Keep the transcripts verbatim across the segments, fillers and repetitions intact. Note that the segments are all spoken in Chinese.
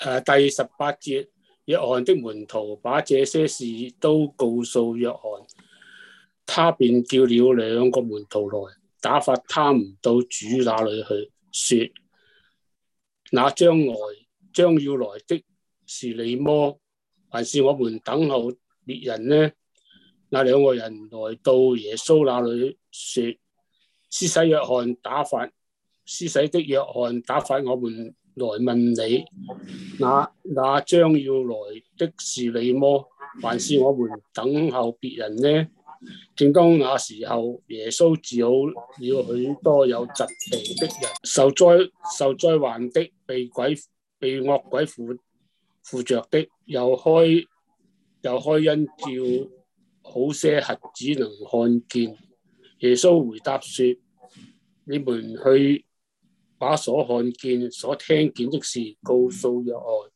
誒第十八節，約翰的門徒把這些事都告訴約翰，他便叫了兩個門徒來，打發他們到主那裏去，說：那將來將要來的是你麼？還是我們等候別人呢？那兩個人來到耶穌那裏，說：施洗約翰打發施洗的約翰打發我們來問你，那那將要來的是你麼？還是我們等候別人呢？正當那時候，耶穌治好了許多有疾病的人，受災受災患的，被鬼被惡鬼附附着的，又開又開恩叫好些瞎子能看見。耶穌回答說：你們去把所看見、所聽見的事告訴約翰，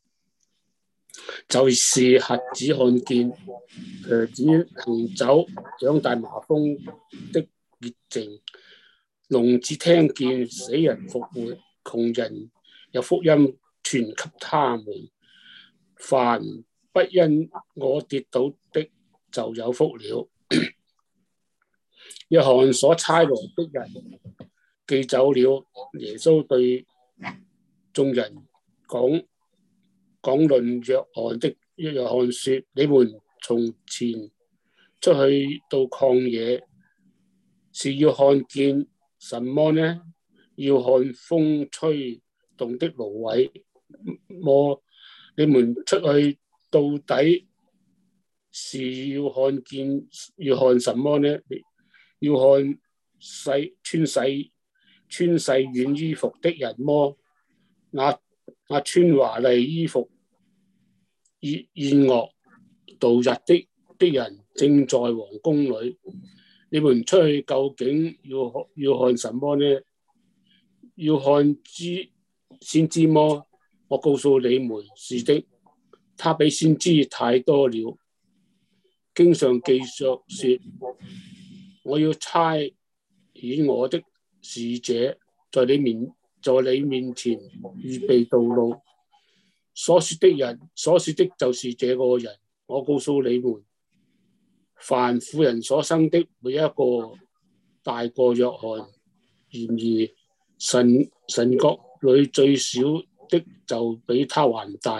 就是瞎子看見，瘸子行走，長大麻風的潔淨，聾子聽見，死人復活，窮人有福音傳給他們。凡不因我跌倒的，就有福了。約翰所差來的人寄走了，耶穌對眾人講講論約翰的約翰說：你們從前出去到曠野，是要看見什麼呢？要看風吹動的蘆葦麼？你們出去到底是要看見要看什麼呢？要看細穿細穿細軟衣服的人麼？那那穿華麗衣服宴宴樂度日的的人正在皇宮裏。你們出去究竟要要看什麼呢？要看知先知麼？我告訴你們，是的，他比先知太多了。經上記著說：我要差遣我的使者在你面在你面前預備道路。所說的人所說的就是這個人。我告訴你們，凡婦人所生的，每一個大過約翰，然而神神國裏最小的就比他還大。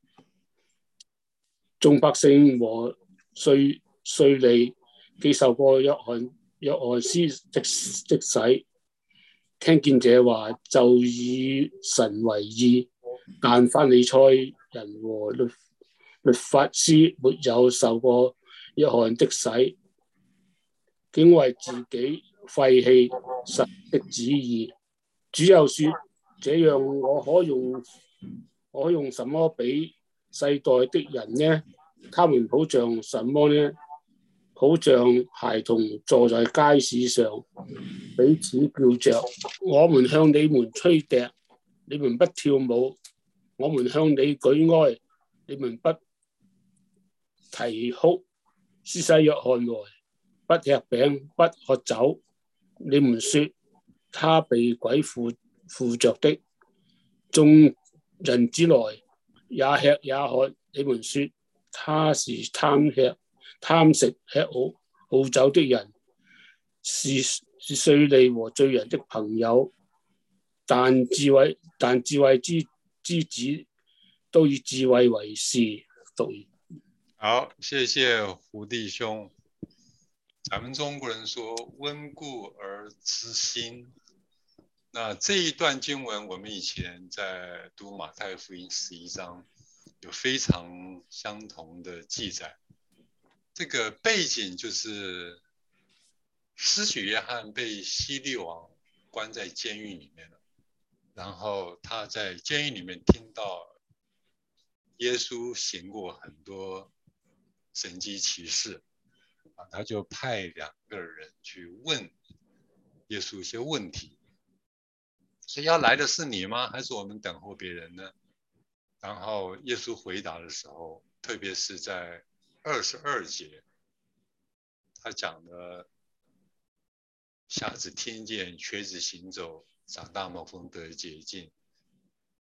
眾百姓和稅稅吏既受過約翰約翰施即即洗，聽見這話就以神為義，但法利賽人和律律法師沒有受過約翰的洗，竟為自己廢棄神的旨意。主又說：這樣我可用我可用什麼比世代的人呢？他們好像什麼呢？好像孩童坐在街市上，彼此叫着：我們向你們吹笛，你們不跳舞；我們向你舉哀，你們不啼哭。施洗約翰來，不吃餅，不喝酒。你們說他被鬼附附着的。眾人子來，也吃也喝。你們說他是貪吃貪食吃好好酒的人，是是稅吏和罪人的朋友。但智慧但智慧之之子都以智慧為是。讀好，謝謝胡弟兄。咱們中國人說溫故而知新。那這一段經文，我們以前在讀馬太福音十一章，有非常相同的記載。這個背景就是施洗約翰被希律王關在監獄裡面了，然後他在監獄裡面聽到耶穌行過很多神蹟奇事，他就派兩個人去問耶穌一些問題，所以要來的是你嗎？還是我們等候別人呢？然後耶穌回答的時候，特別是在二十二節，他講的瞎子聽見，瘸子行走，長大麻風得潔淨，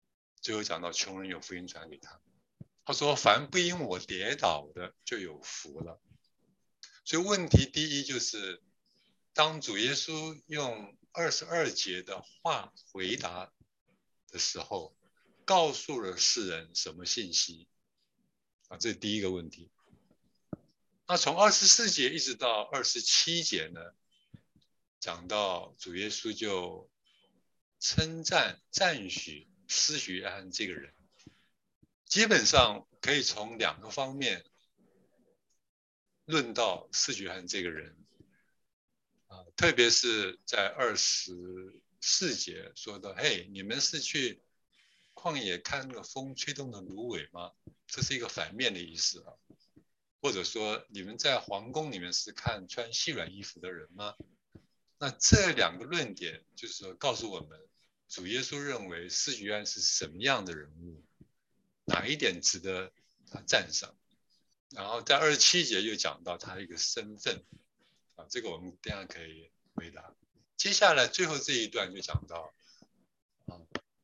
最后讲到穷人有福音传给他，他说凡不因我跌倒的就有福了。所以问题第一就是，当主耶稣用二十二节的话回答的时候，告诉了世人什么信息啊？这是第一个问题。那从二十四节一直到二十七节呢，讲到主耶稣就称赞赞许施洗约翰这个人，基本上可以从两个方面论到施洗约翰这个人啊，特别是在二十四节说的，嘿，你们是去旷野看那个风吹动的芦苇吗？这是一个反面的意思啊。或者说你们在皇宫里面是看穿细软衣服的人吗？那这两个论点就是说告诉我们，主耶稣认为施洗约翰是什么样的人物，哪一点值得他赞赏。然后在二十七节又讲到他的一个身份啊，这个我们等一下可以回答。接下来最后这一段就讲到啊，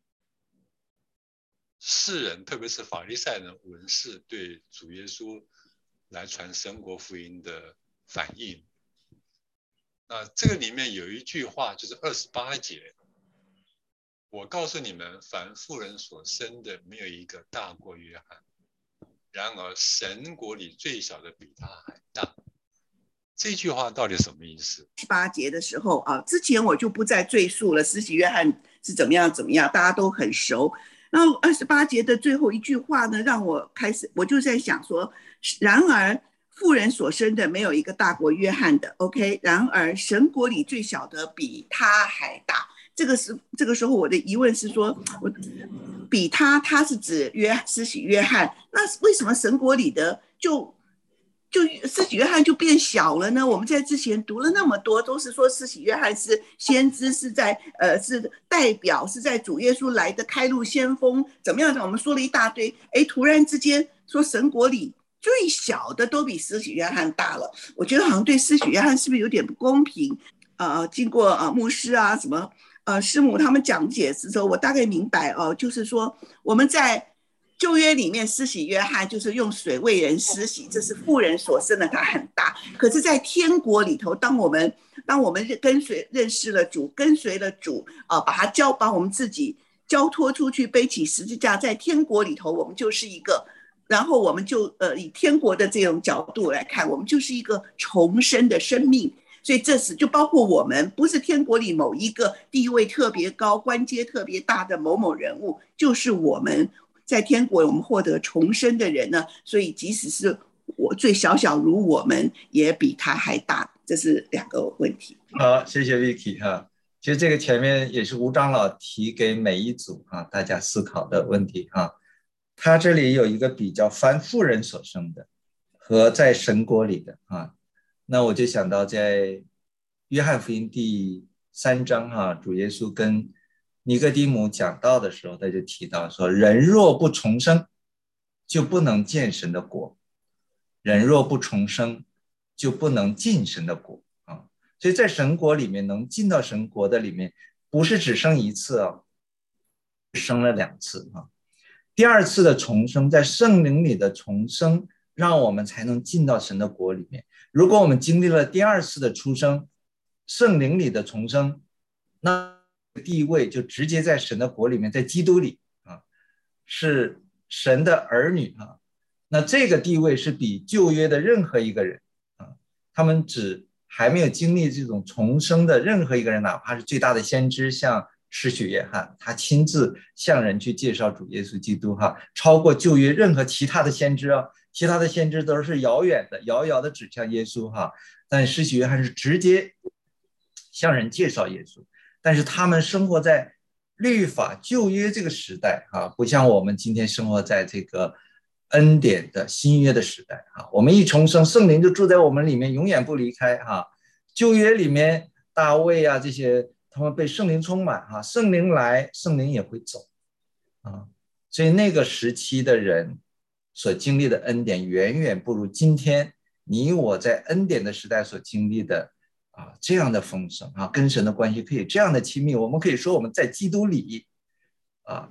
世人特别是法利赛人文士对主耶稣来传神国福音的反应。那这个里面有一句话，就是二十八节，我告诉你们，凡妇人所生的，没有一个大过约翰，然而神国里最小的比他还大。这句话到底什么意思？ 十八节的时候啊，之前我就不再赘述了，施洗约翰是怎么样怎么样，大家都很熟。然后二十八节的最后一句话呢，让我开始，我就在想说，然而妇人所生的没有一个大过约翰的 ，OK。然而神国里最小的比他还大。这个是这个时候我的疑问是说，我比他，他是指约施洗约翰，那为什么神国里的就就施洗约翰就变小了呢？我们在之前读了那么多，都是说施洗约翰是先知，是在呃是代表，是在主耶稣来的开路先锋，怎么样的？我们说了一大堆，哎，突然之间说神国里最小的都比施洗约翰大了，我觉得好像对施洗约翰是不是有点不公平？呃，经过呃牧师啊什么呃师母他们讲解之后，我大概明白哦、呃，就是说我们在旧约里面施洗约翰就是用水为人施洗，这是妇人所生的，他很大。可是在天国里头，当我们当我们跟随认识了主，跟随了主啊、呃，把他交把我们自己交托出去，背起十字架，在天国里头我们就是一个，然后我们就呃以天国的这种角度来看，我们就是一个重生的生命。所以这是就包括我们，不是天国里某一个地位特别高、官阶特别大的某某人物，就是我们在天国我们获得重生的人呢。所以即使是我最小小如我们，也比他还大。这是两个问题。 好，谢谢 Vicky 哈。其实这个前面也是吴长老提给每一组啊大家思考的问题哈。他这里有一个比较凡妇人所生的和在神国里的啊。那我就想到在约翰福音第三章哈、啊，主耶稣跟尼哥底母讲道的时候，他就提到说，人若不重生，就不能见神的国；人若不重生，就不能进神的国啊。所以在神国里面，能进到神国的里面，不是只生一次啊，生了两次啊。第二次的重生，在圣灵里的重生，让我们才能进到神的国里面。如果我们经历了第二次的出生，圣灵里的重生，那地位就直接在神的国里面，在基督里啊，是神的儿女啊。那这个地位是比旧约的任何一个人啊，他们只还没有经历这种重生的任何一个人，哪怕是最大的先知，像施洗约翰，他亲自向人去介绍主耶稣基督哈，超过旧约任何其他的先知啊。其他的先知都是遥远的，遥遥的指向耶稣哈，但施洗约翰是直接向人介绍耶稣。但是他们生活在律法旧约这个时代哈，不像我们今天生活在这个恩典的新约的时代哈。我们一重生，圣灵就住在我们里面，永远不离开哈。旧约里面大卫啊这些，他们被圣灵充满哈，圣灵来，圣灵也会走啊。所以那个时期的人所经历的恩典远远不如今天你我在恩典的时代所经历的啊这样的丰盛啊，跟神的关系可以这样的亲密。我们可以说我们在基督里啊，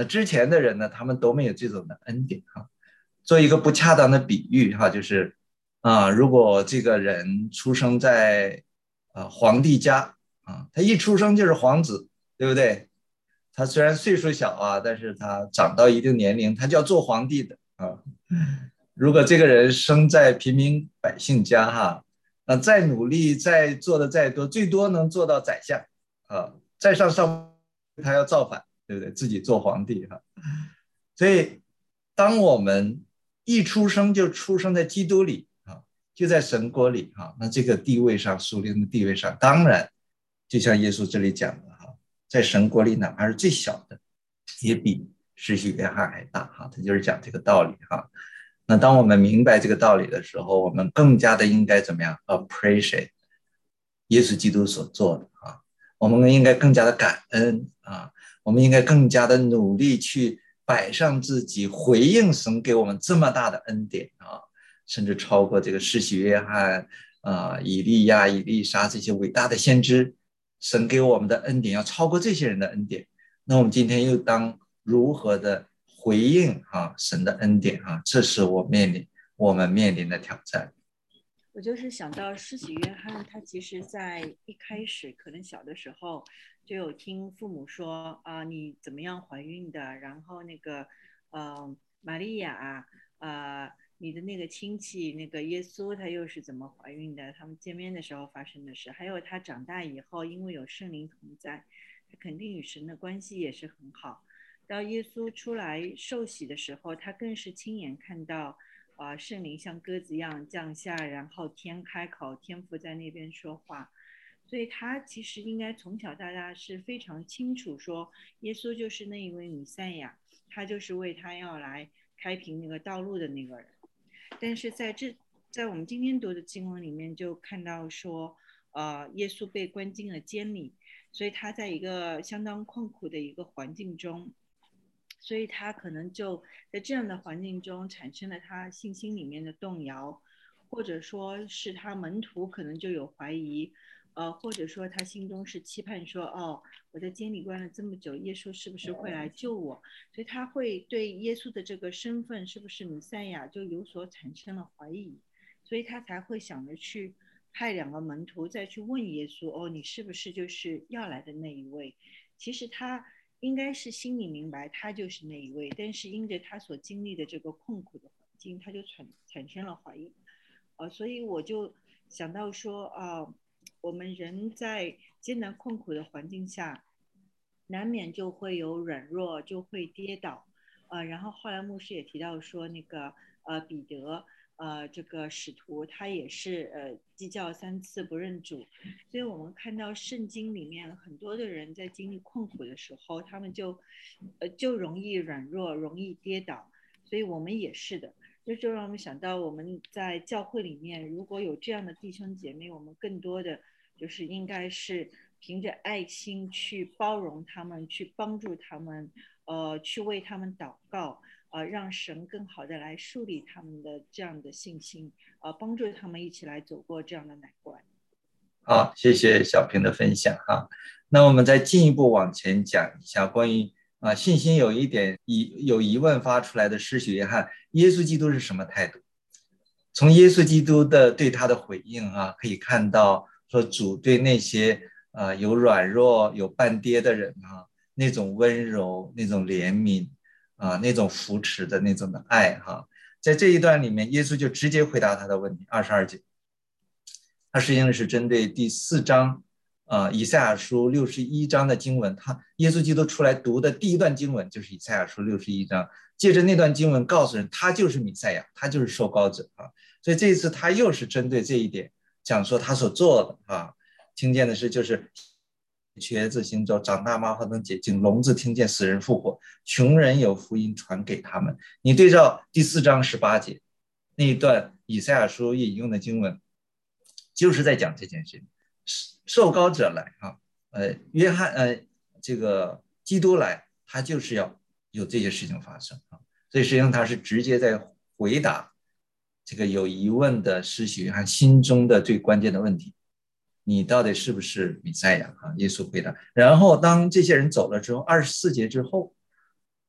那之前的人呢，他们都没有这种的恩典哈。做一个不恰当的比喻哈，就是啊，如果这个人出生在啊皇帝家啊，他一出生就是皇子，对不对？他虽然岁数小啊，但是他长到一定年龄，他就要做皇帝的啊。如果这个人生在平民百姓家哈，那再努力再做的再多，最多能做到宰相啊，再上上他要造反，对不对？自己做皇帝哈。所以当我们一出生就出生在基督里啊，就在神国里哈，那这个地位上，属灵的地位上，当然就像耶稣这里讲的哈，在神国里哪怕是最小的，也比施洗约翰还大哈，他就是讲这个道理哈。那当我们明白这个道理的时候，我们更加的应该怎么样 appreciate 耶稣基督所做的啊，我们应该更加的感恩啊，我们应该更加的努力去摆上自己，回应神给我们这么大的恩典啊，甚至超过这个施洗约翰啊、以利亚、以利沙这些伟大的先知，神给我们的恩典要超过这些人的恩典。那我们今天又当如何的回应啊神的恩典啊，这是我面临我们面临的挑战。 我就是想到施洗约翰，他其实在一开始可能小的时候就有听父母说啊、呃，你怎么样怀孕的，然后那个呃玛利亚啊、呃，你的那个亲戚那个耶稣他又是怎么怀孕的，他们见面的时候发生的事，还有他长大以后因为有圣灵同在，他肯定与神的关系也是很好。到耶稣出来受洗的时候，他更是亲眼看到啊、呃，圣灵像鸽子一样降下，然后天开口，天父在那边说话，所以他其实应该从小到大是非常清楚说，耶稣就是那一位弥赛亚，他就是为他要来开辟那个道路的那个人。但是在这，在我们今天读的经文里面就看到说，呃，耶稣被关进了监里，所以他在一个相当困苦的一个环境中。所以他可能就在这样的环境中产生了他信心里面的动摇，或者说是他门徒可能就有怀疑，呃，或者说他心中是期盼说，哦，我在监里关了这么久，耶稣是不是会来救我？所以他会对耶稣的这个身份是不是弥赛亚就有所产生了怀疑，所以他才会想着去派两个门徒再去问耶稣，哦，你是不是就是要来的那一位？其实他应该是心里明白他就是那一位，但是因着他所经历的这个困苦的环境，他就产产生了怀疑，呃，所以我就想到说啊、呃，我们人在艰难困苦的环境下，难免就会有软弱，就会跌倒，呃，然后后来牧师也提到说，那个呃彼得。呃，这个使徒他也是呃鸡叫三次不认主，所以我们看到圣经里面很多的人在经历困苦的时候，他们就呃就容易软弱，容易跌倒，所以我们也是的，这就让我们想到我们在教会里面如果有这样的弟兄姐妹，我们更多的就是应该是凭着爱心去包容他们，去帮助他们，呃，去为他们祷告。呃，让神更好的来树立他们的这样的信心，呃，帮助他们一起来走过这样的难关。 好，谢谢小平的分享哈。那我们再进一步往前讲一下关于啊信心有一点疑有疑问发出来的施洗约翰，耶稣基督是什么态度？从耶稣基督的对他的回应啊，可以看到说主对那些啊有软弱有半跌的人啊，那种温柔，那种怜悯。啊，那种扶持的那种的爱哈，在这一段里面，耶稣就直接回答他的问题。二十二节，他实际上是针对第四章啊，以赛亚书六十一章的经文，他耶稣基督出来读的第一段经文就是以赛亚书六十一章，借着那段经文告诉人，他就是弥赛亚，他就是受膏者啊。所以这一次他又是针对这一点讲说他所做的啊，听见的是就是。瘸子行走，长大麻风能解禁，聋子听见，死人复活，穷人有福音传给他们。你对照第四章十八节那一段以赛亚书引用的经文，就是在讲这件事情。受膏者来啊，呃，约翰呃，这个基督来，他就是要有这些事情发生啊。所以实际上他是直接在回答这个有疑问的施洗约翰心中的最关键的问题。你到底是不是弥赛亚啊？耶稣回答。然后当这些人走了之后，二十四节之后，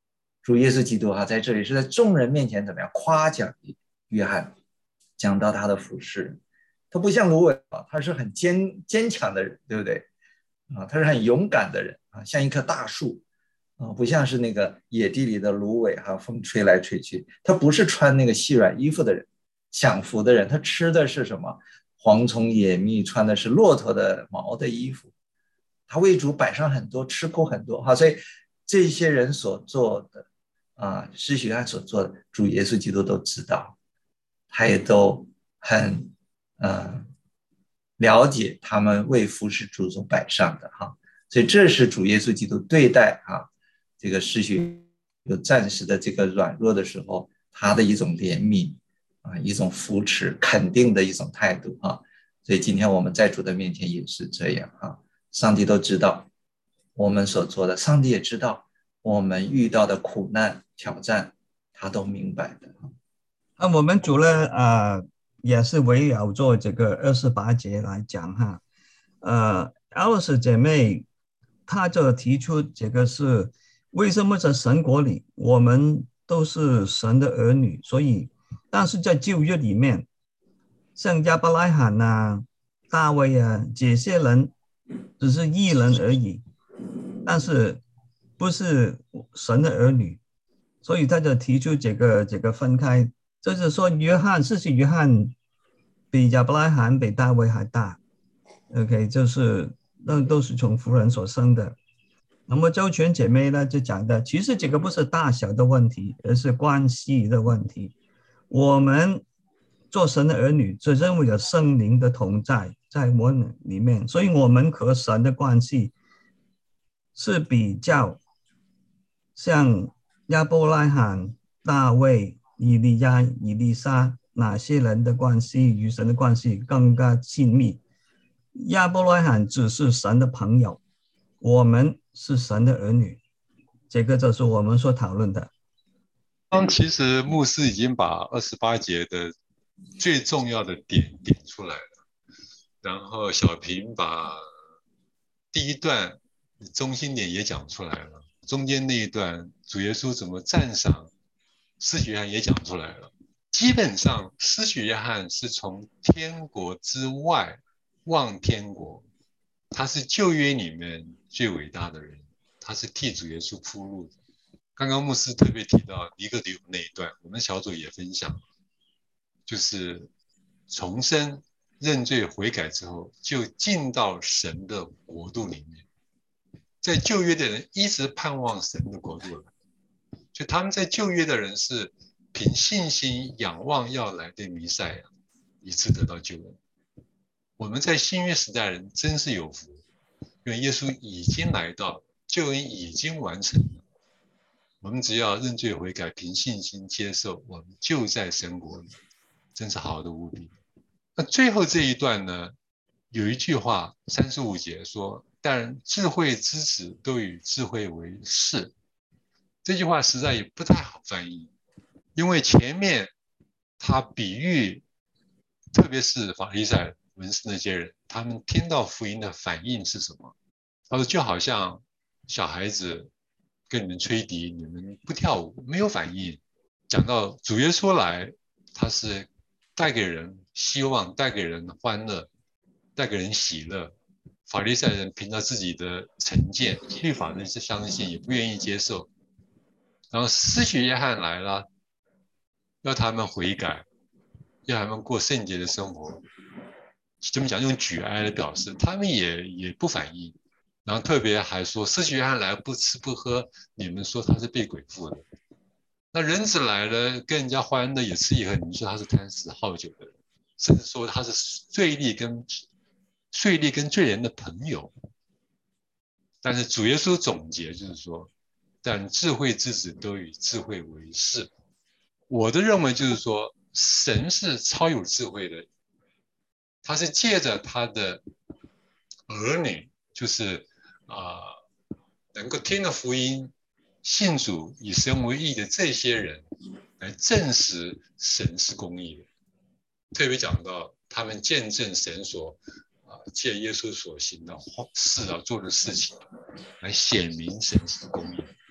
主耶稣基督哈在这里是在众人面前怎么样夸奖约翰，讲到他的服事。他不像芦苇啊，他是很坚坚强的人，对不对啊？他是很勇敢的人啊，像一棵大树啊，不像是那个野地里的芦苇哈，风吹来吹去。他不是穿那个细软衣服的人，享福的人，他吃的是什么？蝗虫野蜜，穿的是骆驼的毛的衣服。他为主摆上很多，吃苦很多哈，所以这些人所做的啊，施洗约翰所做的，主耶稣基督都知道，他也都很呃了解他们为服侍主所摆上的哈，所以这是主耶稣基督对待哈这个施洗有暂时的这个软弱的时候，他的一种怜悯啊，一种扶持、肯定的一种态度啊。所以今天我们在主的面前也是这样啊，上帝都知道我们所做的，上帝也知道我们遇到的苦难挑战，他都明白的。 那我们主呢，呃，也是围绕做这个二十八节来讲哈，呃，艾斯姐妹她就提出这个是为什么在神国里我们都是神的儿女，所以但是在旧约里面，像亚伯拉罕啊、大卫啊这些人只是义人而已，但是不是神的儿女，所以他就提出这个这个分开。就是说约翰施洗约翰比亚伯拉罕比大卫还大 OK 就是那都是从妇人所生的。那么周全姐妹呢就讲的其实这个不是大小的问题，而是关系的问题。我们做神的儿女只认为有圣灵的同在在我们里面，所以我们和神的关系是比较像亚伯拉罕、大卫、以利亚、以利沙哪些人的关系与神的关系更加亲密。亚伯拉罕只是神的朋友，我们是神的儿女，这个就是我们所讨论的。 刚其实牧师已经把二十八节的最重要的点点出来了，然后小平把第一段中心点也讲出来了，中间那一段主耶稣怎么赞赏施洗约翰也讲出来了。基本上施洗约翰是从天国之外望天国，他是旧约里面最伟大的人，他是替主耶稣铺路的。刚刚牧师特别提到尼哥底母那一段，我们小组也分享，就是重生认罪悔改之后就进到神的国度里面。在旧约的人一直盼望神的国度来，所以他们在旧约的人是凭信心仰望要来的弥赛亚，以致得到救恩。我们在新约时代人真是有福，因为耶稣已经来到，救恩已经完成了。我们只要认罪悔改，凭信心接受，我们就在神国里，真是好的无比。那最后这一段呢，有一句话三十五节说，但智慧之子都与智慧为士。这句话实在也不太好翻译，因为前面他比喻，特别是法利赛文士那些人，他们听到福音的反应是什么？他说就好像小孩子跟你们吹笛，你们不跳舞，没有反应。讲到主耶稣来，他是带给人希望，带给人欢乐，带给人喜乐。法利赛人凭着自己的成见，律法人是相信，也不愿意接受。然后施洗约翰来了，要他们悔改，要他们过圣洁的生活。这么讲，用举哀来表示，他们也也不反应。然后特别还说，施洗约翰来不吃不喝，你们说他是被鬼附的。那人子来了，跟人家欢乐，也吃也喝，你们说他是贪食好酒的人，甚至说他是罪吏跟税吏跟罪人的朋友。但是主耶稣总结就是说，但智慧之子都以智慧为士。我的认为就是说，神是超有智慧的，他是借着他的儿女，就是啊、呃，能够听了福音、信主、以神为义的这些人，来证实神是公义的。特别讲到他们见证神所啊、呃、借耶稣所行的事啊做的事情，来显明神是公义的。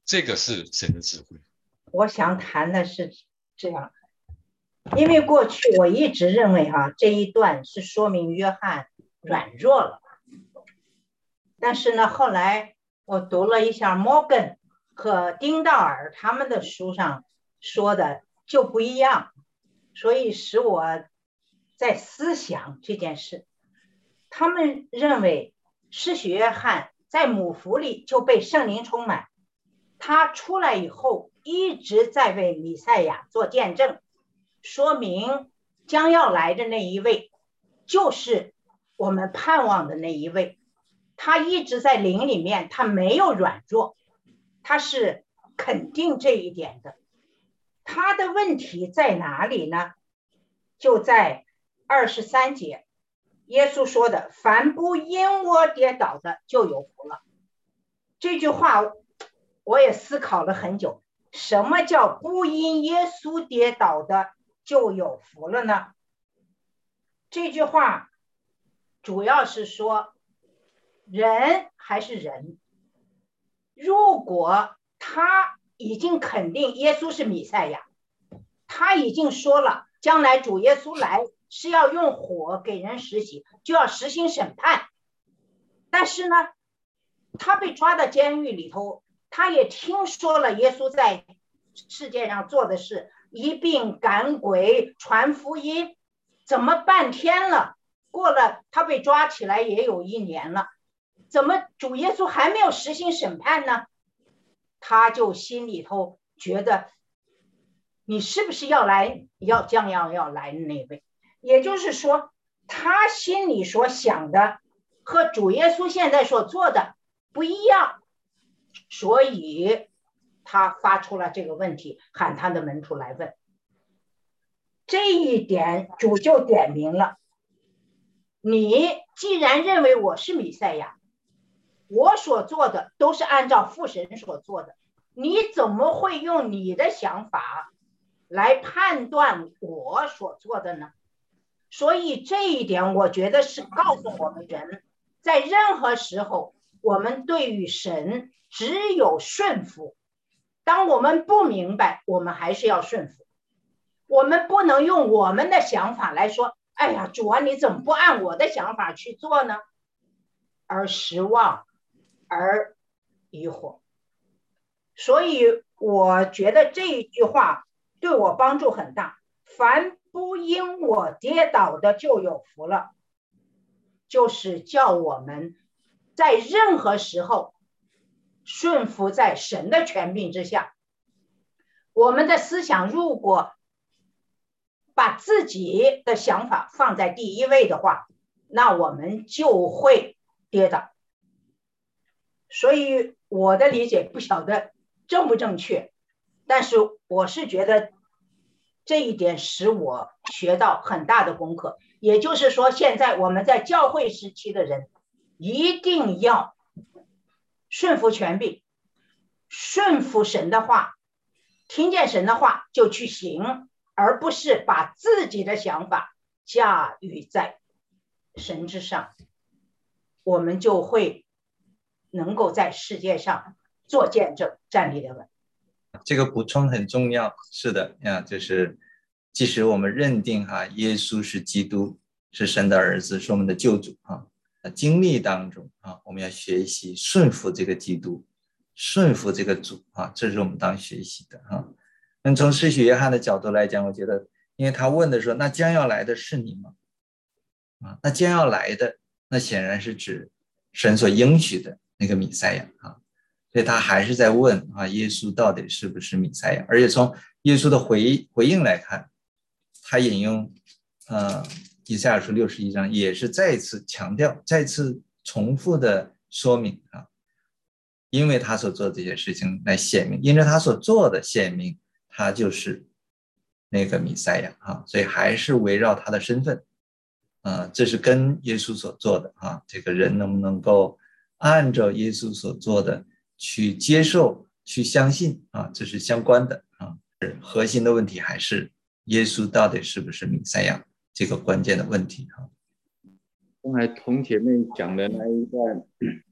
这个是神的智慧。 我想谈的是这样，因为过去我一直认为哈、啊、这一段是说明约翰软弱了，但是呢，后来我读了一下 Morgan 和丁道尔他们的书上说的就不一样，所以使我在思想这件事。他们认为施洗约翰在母腹里就被圣灵充满，他出来以后一直在为弥赛亚做见证，说明将要来的那一位就是我们盼望的那一位。他一直在灵里面，他没有软弱，他是肯定这一点的。他的问题在哪里呢？就在二十三节，耶稣说的凡不因我跌倒的就有福了。这句话我也思考了很久，什么叫不因耶稣跌倒的就有福了呢？这句话主要是说人还是人，如果他已经肯定耶稣是弥赛亚，他已经说了将来主耶稣来是要用火给人实习，就要实行审判，但是呢他被抓到监狱里头，他也听说了耶稣在世界上做的事，一并赶鬼传福音，怎么半天了，过了他被抓起来也有一年了，怎么主耶稣还没有实行审判呢？他就心里头觉得你是不是要来要将要要来的那位，也就是说他心里所想的和主耶稣现在所做的不一样，所以他发出了这个问题，喊他的门徒来问。这一点主就点明了，你既然认为我是弥赛亚，我所做的都是按照父神所做的，你怎么会用你的想法来判断我所做的呢？所以这一点我觉得是告诉我们人，在任何时候我们对于神只有顺服，当我们不明白我们还是要顺服，我们不能用我们的想法来说，哎呀主啊你怎么不按我的想法去做呢？而失望而疑惑。所以我觉得这一句话对我帮助很大，凡不因我跌倒的就有福了，就是叫我们在任何时候顺服在神的权柄之下。我们的思想如果把自己的想法放在第一位的话，那我们就会跌倒。所以我的理解不晓得正不正确，但是我是觉得这一点使我学到很大的功课。也就是说现在我们在教会时期的人一定要顺服权柄，顺服神的话，听见神的话就去行，而不是把自己的想法驾驭在神之上，我们就会能够在世界上做见证，站立得稳。 这个补充很重要，是的呀，就是即使我们认定哈耶稣是基督，是神的儿子，是我们的救主啊，经历当中啊，我们要学习顺服这个基督，顺服这个主啊，这是我们当学习的啊。那从施洗约翰的角度来讲，我觉得，因为他问的说，那将要来的是你吗？啊，那将要来的，那显然是指神所应许的那个弥赛亚啊。所以他还是在问啊，耶稣到底是不是弥赛亚？而且从耶稣的回回应来看，他引用呃以赛亚书六十一章，也是再次强调、再次重复的说明啊，因为他所做的这些事情来显明，因着他所做的显明，他就是那个弥赛亚啊，所以还是围绕他的身份啊，这是跟耶稣所做的啊，这个人能不能够按照耶稣所做的去接受、去相信啊，这是相关的啊。核心的问题还是耶稣到底是不是弥赛亚这个关键的问题啊。 刚才童姐妹讲的那一段，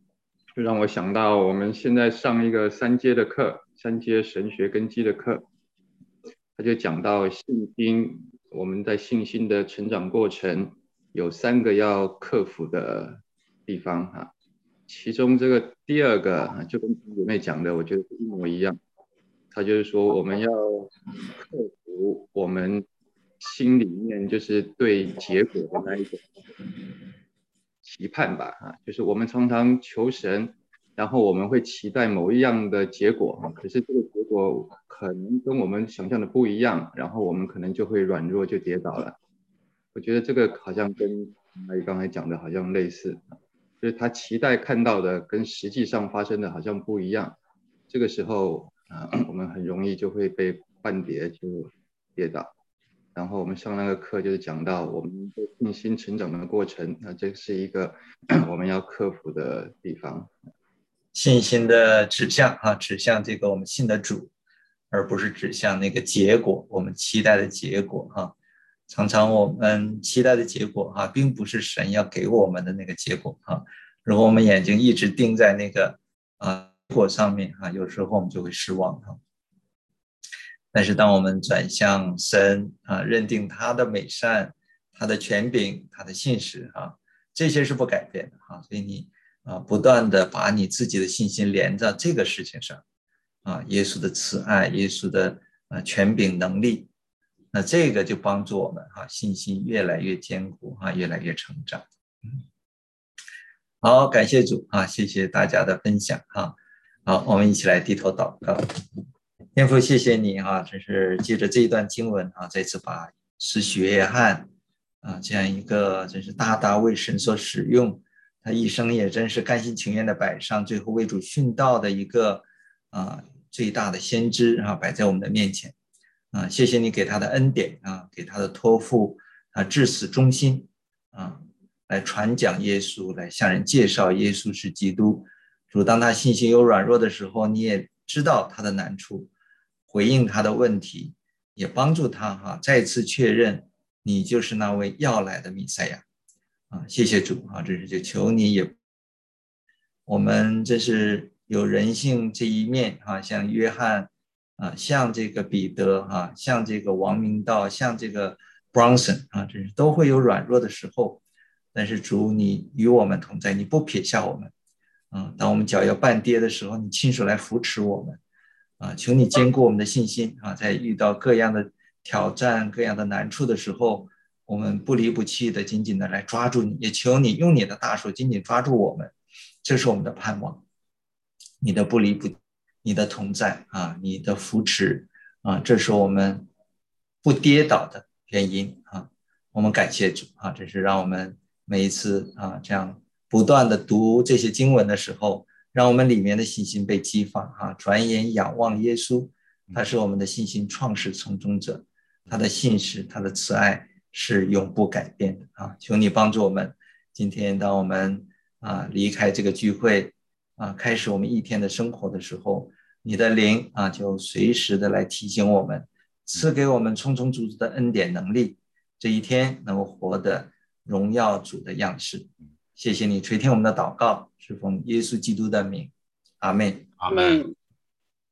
就让我想到我们现在上一个三阶的课，三阶神学根基的课，他就讲到信心，我们在信心的成长过程有三个要克服的地方哈，其中这个第二个就跟姐妹讲的，我觉得一模一样，他就是说我们要克服我们心里面就是对结果的那一种期盼吧，啊，就是我们常常求神，然后我们会期待某一样的结果，可是这个结果可能跟我们想象的不一样，然后我们可能就会软弱就跌倒了。我觉得这个好像跟阿姨刚才讲的好像类似，就是他期待看到的跟实际上发生的好像不一样，这个时候啊，我们很容易就会被绊跌就跌倒。然后我们上那个课就是讲到我们的信心成长的过程，那这是一个我们要克服的地方。 信心的指向啊，指向这个我们信的主，而不是指向那个结果，我们期待的结果哈。常常我们期待的结果哈，并不是神要给我们的那个结果哈。如果我们眼睛一直盯在那个啊结果上面哈，有时候我们就会失望哈。但是当我们转向神啊，认定他的美善、他的权柄、他的信实啊，这些是不改变的哈。所以你啊，不断的把你自己的信心连在这个事情上啊，耶稣的慈爱、耶稣的啊权柄能力，那这个就帮助我们哈，信心越来越坚固哈，越来越成长。嗯，好，感谢主啊，谢谢大家的分享哈。好，我们一起来低头祷告。天父，谢谢你啊，真是借着这一段经文啊，再次把施洗约翰啊这样一个真是大大为神所使用，他一生也真是甘心情愿的摆上，最后为主殉道的一个啊最大的先知啊摆在我们的面前啊，谢谢你给他的恩典啊，给他的托付啊，至死忠心啊，来传讲耶稣，来向人介绍耶稣是基督。主，当他信心有软弱的时候，你也知道他的难处，回应他的问题，也帮助他哈、啊、再次确认你就是那位要来的弥赛亚啊！谢谢主啊！这是就求你也，我们这是有人性这一面啊，像约翰啊，像这个彼得啊，像这个王明道，像这个 Bronson 啊，这是都会有软弱的时候，但是主你与我们同在，你不撇下我们。啊，当我们脚要绊跌的时候，你亲手来扶持我们，啊，求你坚固我们的信心啊，在遇到各样的挑战、各样的难处的时候，我们不离不弃的紧紧的来抓住你，也求你用你的大手紧紧抓住我们，这是我们的盼望，你的不离不，你的同在啊，你的扶持啊，这是我们不跌倒的原因啊，我们感谢主啊，这是让我们每一次啊这样。不断的读这些经文的时候，让我们里面的信心被激发啊！转眼仰望耶稣，他是我们的信心创始从终者，他的信实，他的慈爱是永不改变的啊！求你帮助我们，今天当我们啊离开这个聚会啊，开始我们一天的生活的时候，你的灵啊就随时的来提醒我们，赐给我们充充足足的恩典能力，这一天能够活得荣耀主的样式。谢谢你垂听我们的祷告，是奉耶稣基督的名，阿们。 阿们。